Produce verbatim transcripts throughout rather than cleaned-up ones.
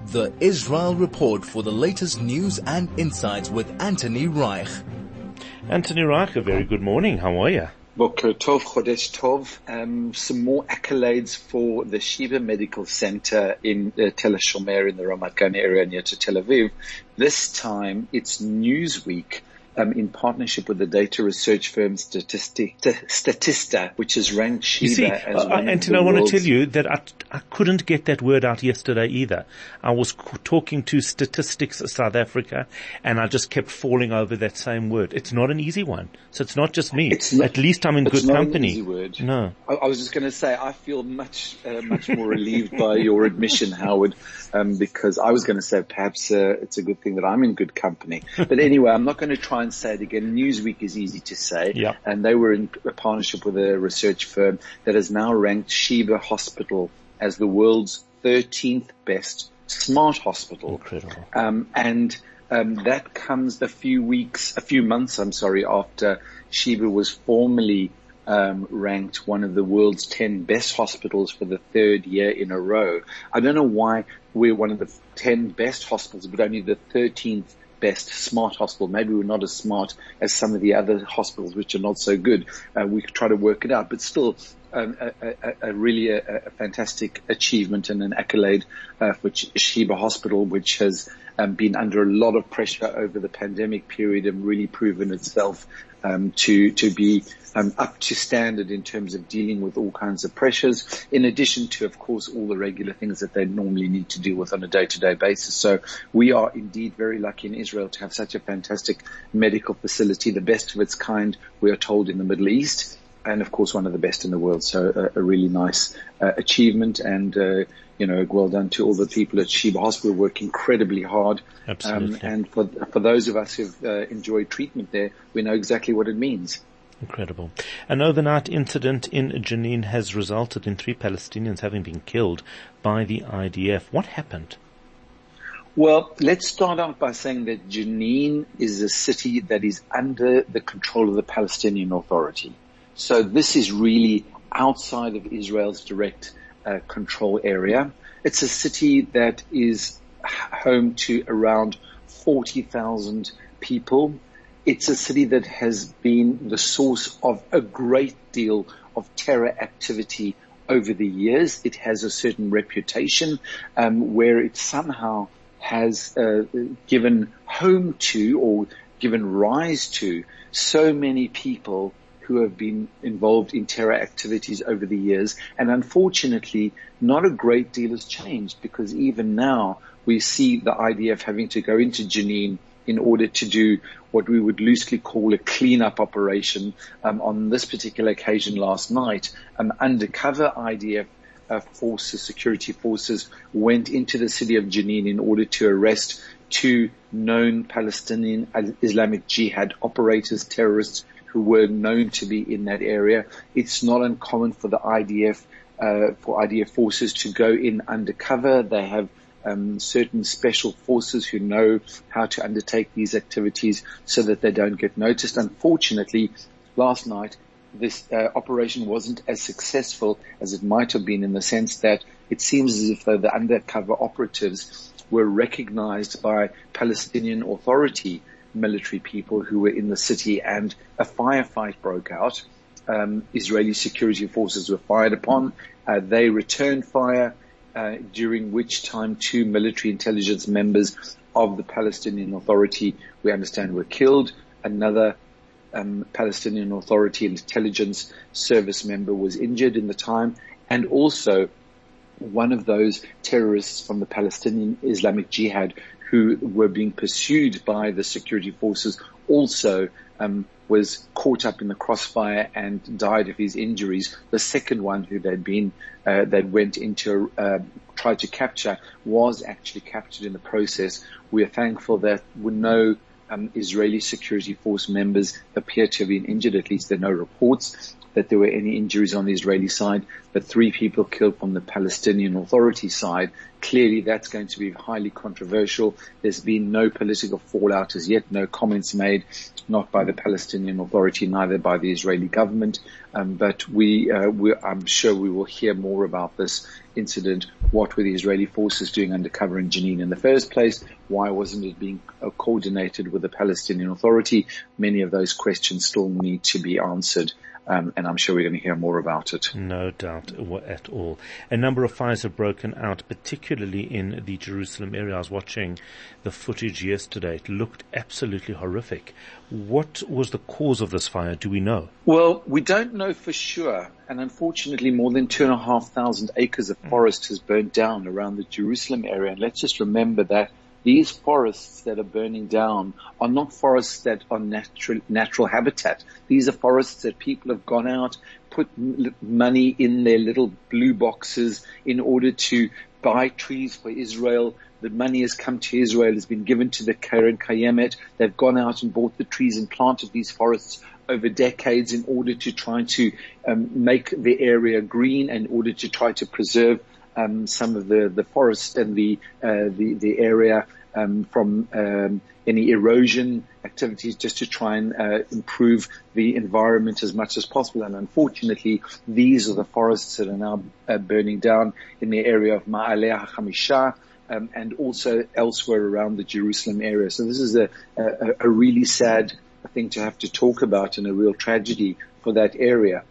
The Israel Report for the latest news and insights with Anthony Reich. Anthony Reich, a very good morning. How are you? Boker Tov, Chodesh Tov. Um, some more accolades for the Sheba Medical Center in uh, Tel HaShomer in the Ramat Gan area near to Tel Aviv. This time it's Newsweek. Um, in partnership with the data research firm Statistic, Statista, which has ranked Sheba you see, as uh, one Anthony, of the I want world's... to tell you that I, I couldn't get that word out yesterday either. I was c- talking to Statistics South Africa, and I just kept falling over that same word. It's not an easy one, so it's not just me. It's not, At least I'm in it's good not company. An easy word. No, I, I was just going to say I feel much, uh, much more relieved by your admission, Howard, um, because I was going to say perhaps uh, it's a good thing that I'm in good company. But anyway, I'm not going to try and say it again. Newsweek is easy to say, yeah. And they were in a partnership with a research firm that has now ranked Sheba Hospital as the world's thirteenth best smart hospital. Incredible. Um, and um, that comes a few weeks, a few months, I'm sorry, after Sheba was formally um, ranked one of the world's ten best hospitals for the third year in a row. I don't know why we're one of the ten best hospitals, but only the thirteenth best smart hospital. Maybe we're not as smart as some of the other hospitals which are not so good. Uh, we could try to work it out, but still um, a, a, a really a, a fantastic achievement and an accolade uh, for Sheba Hospital, which has um, been under a lot of pressure over the pandemic period and really proven itself um, to to be um, up to standard in terms of dealing with all kinds of pressures, in addition to, of course, all the regular things that they normally need to deal with on a day-to-day basis. So we are indeed very lucky in Israel to have such a fantastic medical facility, the best of its kind, we are told, in the Middle East, and of course one of the best in the world. So a, a really nice uh, achievement, and uh, you know, well done to all the people at Sheba Hospital who work incredibly hard. Absolutely. Um, and for for those of us who've uh, enjoyed treatment there, we know exactly what it means. Incredible. An overnight incident in Jenin has resulted in three Palestinians having been killed by the I D F. What happened? Well, let's start out by saying that Jenin is a city that is under the control of the Palestinian Authority. So this is really outside of Israel's direct uh, control area. It's a city that is home to around forty thousand people. It's a city that has been the source of a great deal of terror activity over the years. It has a certain reputation um, where it somehow has uh, given home to or given rise to so many people who have been involved in terror activities over the years. And unfortunately, not a great deal has changed, because even now we see the I D F having to go into Jenin in order to do what we would loosely call a cleanup operation. Um, on this particular occasion last night, um, undercover I D F uh, forces, security forces, went into the city of Jenin in order to arrest two known Palestinian Islamic Jihad operators, terrorists, who were known to be in that area. It's not uncommon for the I D F, uh, for I D F forces to go in undercover. They have Um, certain special forces who know how to undertake these activities so that they don't get noticed. Unfortunately, last night, this uh, operation wasn't as successful as it might have been, in the sense that it seems as if though the undercover operatives were recognized by Palestinian Authority military people who were in the city, and a firefight broke out. Um, Israeli security forces were fired upon. Uh, they returned fire, Uh, during which time two military intelligence members of the Palestinian Authority, we understand, were killed. Another um, Palestinian Authority intelligence service member was injured in the time, and also one of those terrorists from the Palestinian Islamic Jihad who were being pursued by the security forces also um, was caught up in the crossfire and died of his injuries. The second one, who they'd been, uh, they went into, uh, tried to capture, was actually captured in the process. We are thankful that no um, Israeli security force members appear to have been injured. At least there are no reports that there were any injuries on the Israeli side, but three people killed from the Palestinian Authority side. Clearly that's going to be highly controversial. There's been no political fallout as yet, no comments made, not by the Palestinian Authority, neither by the Israeli government. Um, but we, uh, we, I'm sure we will hear more about this incident, what were the Israeli forces doing undercover in Jenin in the first place? Why wasn't it being uh, coordinated with the Palestinian Authority? Many of those questions still need to be answered. Um, and I'm sure we're going to hear more about it. No doubt at all. A number of fires have broken out, particularly in the Jerusalem area. I was watching the footage yesterday. It looked absolutely horrific. What was the cause of this fire? Do we know? Well, we don't know for sure. And unfortunately, more than two and a half thousand acres of forest has burnt down around the Jerusalem area. And let's just remember that these forests that are burning down are not forests that are natural, natural habitat. These are forests that people have gone out, put m- money in their little blue boxes in order to buy trees for Israel. The money has come to Israel, has been given to the Keren Kayemet. They've gone out and bought the trees and planted these forests over decades in order to try to um, make the area green, in order to try to preserve Um, some of the, the forest and the, uh, the, the area, um, from, um, any erosion activities, just to try and, uh, improve the environment as much as possible. And unfortunately, these are the forests that are now uh, burning down in the area of Ma'aleh HaChamisha, um, and also elsewhere around the Jerusalem area. So this is a, a, a really sad thing to have to talk about, and a real tragedy for that area.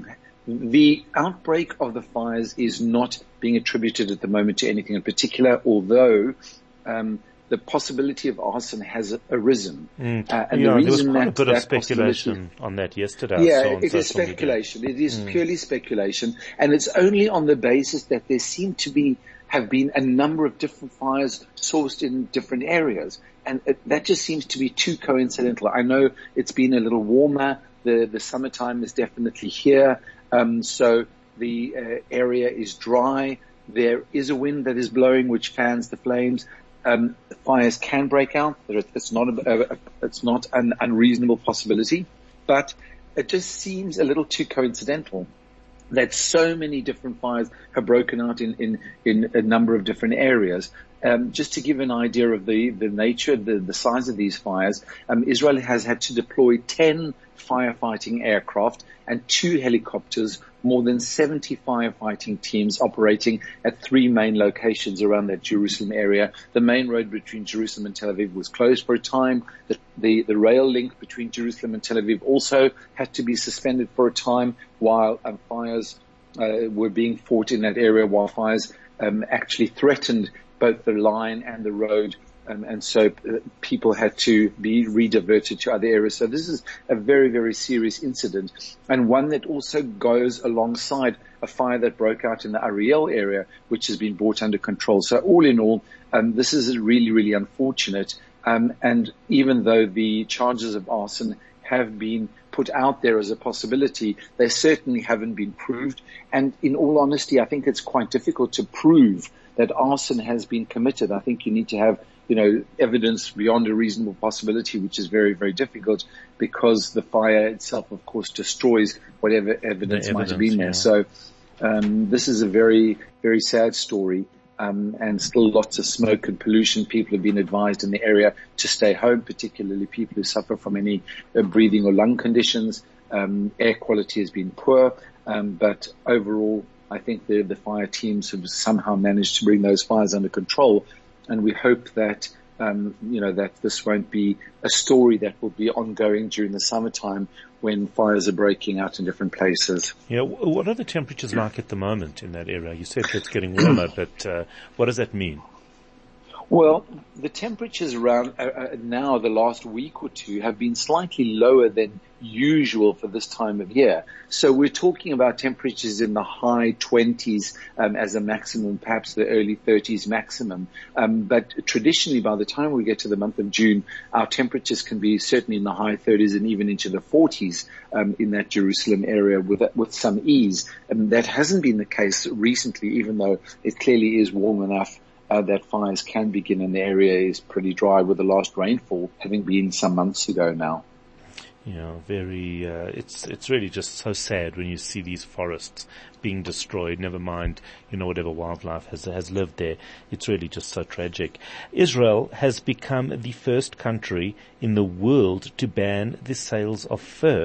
The outbreak of the fires is not being attributed at the moment to anything in particular, although um, the possibility of arson has arisen. Mm. Uh, and yeah, the reason there was quite that, a bit that of speculation on that yesterday. Yeah, on it is speculation. Media. It is mm. purely speculation, and it's only on the basis that there seem to be have been a number of different fires sourced in different areas, and it, that just seems to be too coincidental. I know it's been a little warmer. The the summertime is definitely here. Um, so the uh, area is dry. There is a wind that is blowing, which fans the flames. Um, fires can break out. It's not a, a, it's not an unreasonable possibility, but it just seems a little too coincidental that so many different fires have broken out in in, in a number of different areas. Um, just to give an idea of the the nature, the the size of these fires, um, Israel has had to deploy ten firefighting aircraft and two helicopters, more than seventy firefighting teams operating at three main locations around that Jerusalem area. The main road between Jerusalem and Tel Aviv was closed for a time. The, the, the rail link between Jerusalem and Tel Aviv also had to be suspended for a time while um, fires uh, were being fought in that area, while fires um, actually threatened both the line and the road. Um, and so uh, people had to be rediverted to other areas. So this is a very, very serious incident, and one that also goes alongside a fire that broke out in the Ariel area, which has been brought under control. So all in all, um, this is really, really unfortunate. Um, and even though the charges of arson have been put out there as a possibility, they certainly haven't been proved. And in all honesty, I think it's quite difficult to prove that arson has been committed. I think you need to have you know, evidence beyond a reasonable possibility, which is very, very difficult because the fire itself, of course, destroys whatever evidence, evidence might have been there. Yeah. So, um, this is a very, very sad story. Um, and still lots of smoke and pollution. People have been advised in the area to stay home, particularly people who suffer from any uh, breathing or lung conditions. Um, air quality has been poor. Um, but overall, I think the, the fire teams have somehow managed to bring those fires under control. And we hope that, um, you know, that this won't be a story that will be ongoing during the summertime when fires are breaking out in different places. Yeah. What are the temperatures like at the moment in that area? You said it's getting warmer, but uh, what does that mean? Well, the temperatures around uh, uh, now, the last week or two, have been slightly lower than usual for this time of year. So we're talking about temperatures in the high twenties um, as a maximum, perhaps the early thirties maximum. Um, but traditionally, by the time we get to the month of June, our temperatures can be certainly in the high thirties and even into the forties um, in that Jerusalem area with with some ease. And that hasn't been the case recently, even though it clearly is warm enough Uh, that fires can begin, and the area is pretty dry with the last rainfall having been some months ago now. Yeah, very, uh, it's, it's really just so sad when you see these forests being destroyed, never mind, you know, whatever wildlife has, has lived there. It's really just so tragic. Israel has become the first country in the world to ban the sales of fur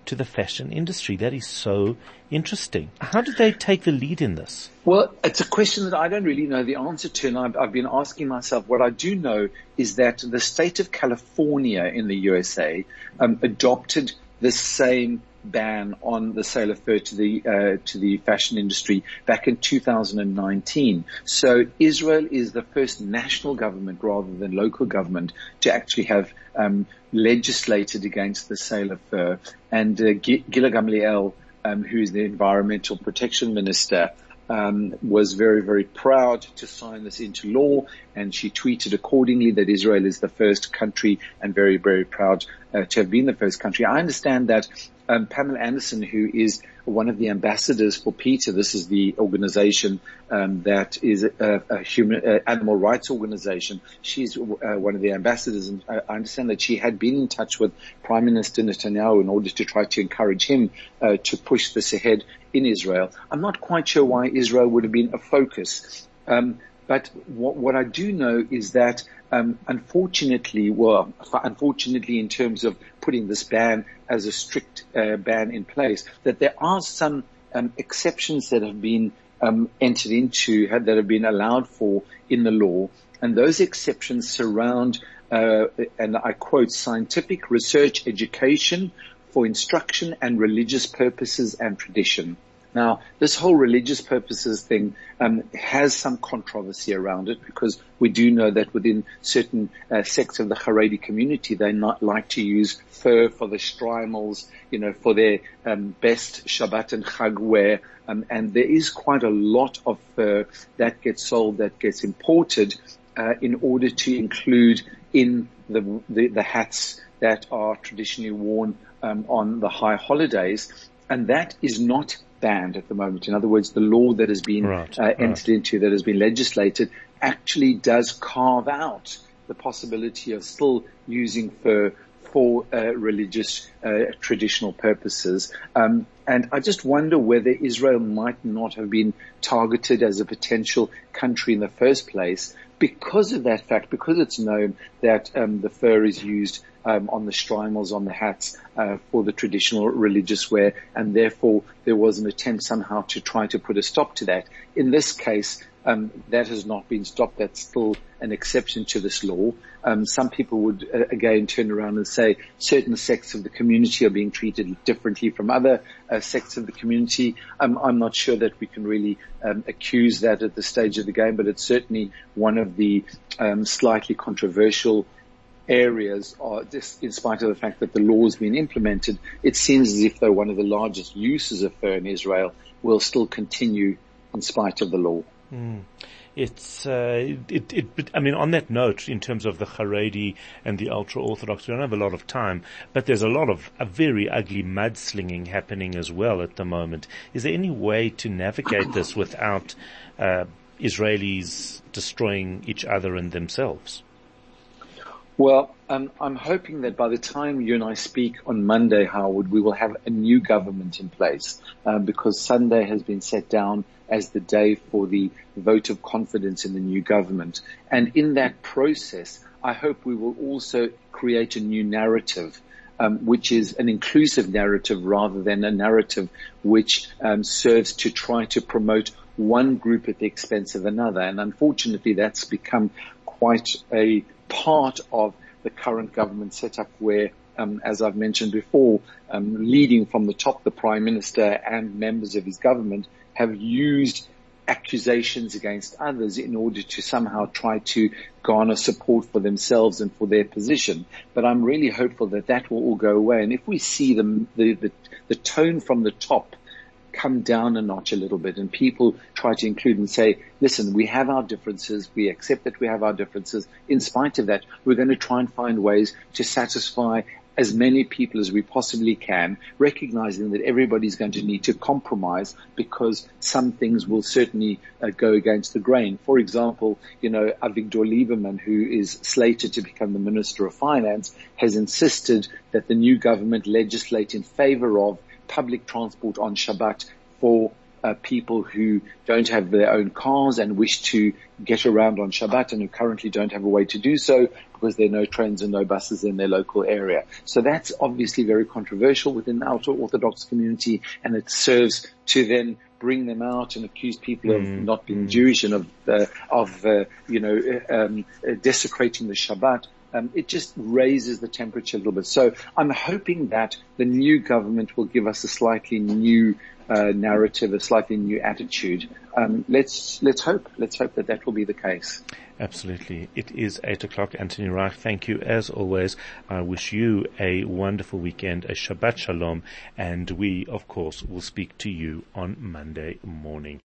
to the fashion industry. That is so interesting. How did they take the lead in this? Well, it's a question that I don't really know the answer to, and I've, I've been asking myself. What I do know is that the state of California in the U S A um, adopted the same ban on the sale of fur to the uh, to the fashion industry back in two thousand nineteen. So Israel is the first national government rather than local government to actually have um, legislated against the sale of fur. And uh, Gila Gamliel, um, who is the Environmental Protection Minister, Um, was very, very proud to sign this into law, and she tweeted accordingly that Israel is the first country and very, very proud uh, to have been the first country. I understand that um, Pamela Anderson, who is one of the ambassadors for PETA, this is the organization um, that is a, a human uh, animal rights organization. She's uh, one of the ambassadors, and I understand that she had been in touch with Prime Minister Netanyahu in order to try to encourage him uh, to push this ahead in Israel. I'm not quite sure why Israel would have been a focus. Um, but what, what I do know is that, um, unfortunately, well, unfortunately in terms of putting this ban as a strict uh, ban in place, that there are some um, exceptions that have been um, entered into, that have been allowed for in the law. And those exceptions surround, uh, and I quote, scientific research education for instruction and religious purposes and tradition. Now, this whole religious purposes thing um, has some controversy around it, because we do know that within certain uh, sects of the Haredi community, they not like to use fur for the shtreimels, you know, for their um, best Shabbat and Chag wear, um, and there is quite a lot of fur that gets sold, that gets imported uh, in order to include in the, the, the hats that are traditionally worn um, on the high holidays, and that is not banned at the moment. In other words, the law that has been right, uh, entered right. into, that has been legislated, actually does carve out the possibility of still using fur for uh, religious uh, traditional purposes. Um, and I just wonder whether Israel might not have been targeted as a potential country in the first place because of that fact, because it's known that um, the fur is used Um, on the shtreimels, on the hats, uh, for the traditional religious wear, and therefore there was an attempt somehow to try to put a stop to that. In this case, um, that has not been stopped. That's still an exception to this law. Um, some people would uh, again turn around and say certain sects of the community are being treated differently from other uh, sects of the community. Um, I'm not sure that we can really um, accuse that at this stage of the game, but it's certainly one of the um, slightly controversial areas are, just in spite of the fact that the law has been implemented. It seems as if though one of the largest uses of fur in Israel will still continue in spite of the law. Mm. It's, uh, it, it, it, I mean, on that note, in terms of the Haredi and the ultra-Orthodox, we don't have a lot of time, but there's a lot of a very ugly mudslinging happening as well at the moment. Is there any way to navigate this without uh, Israelis destroying each other and themselves? Well, um, I'm hoping that by the time you and I speak on Monday, Howard, we will have a new government in place, um, because Sunday has been set down as the day for the vote of confidence in the new government. And in that process, I hope we will also create a new narrative, um, which is an inclusive narrative rather than a narrative which um, serves to try to promote one group at the expense of another. And unfortunately, that's become quite a part of the current government setup where, um, as I've mentioned before, um, leading from the top, the Prime Minister and members of his government have used accusations against others in order to somehow try to garner support for themselves and for their position. But I'm really hopeful that that will all go away. And if we see the, the, the, the tone from the top come down a notch a little bit, and people try to include and say, listen, we have our differences, we accept that we have our differences. In spite of that, we're going to try and find ways to satisfy as many people as we possibly can, recognizing that everybody's going to need to compromise because some things will certainly uh, go against the grain. For example, you know, Avigdor Lieberman, who is slated to become the Minister of Finance, has insisted that the new government legislate in favor of public transport on Shabbat for uh, people who don't have their own cars and wish to get around on Shabbat and who currently don't have a way to do so because there are no trains and no buses in their local area. So that's obviously very controversial within the ultra-Orthodox community, and it serves to then bring them out and accuse people of Mm, not being mm. Jewish and of, uh, of uh, you know, uh, um, uh, desecrating the Shabbat. Um, it just raises the temperature a little bit. So I'm hoping that the new government will give us a slightly new uh, narrative, a slightly new attitude. Um, let's let's hope. Let's hope that that will be the case. Absolutely. It is eight o'clock. Anthony Reich, thank you as always. I wish you a wonderful weekend, a Shabbat Shalom, and we, of course, will speak to you on Monday morning.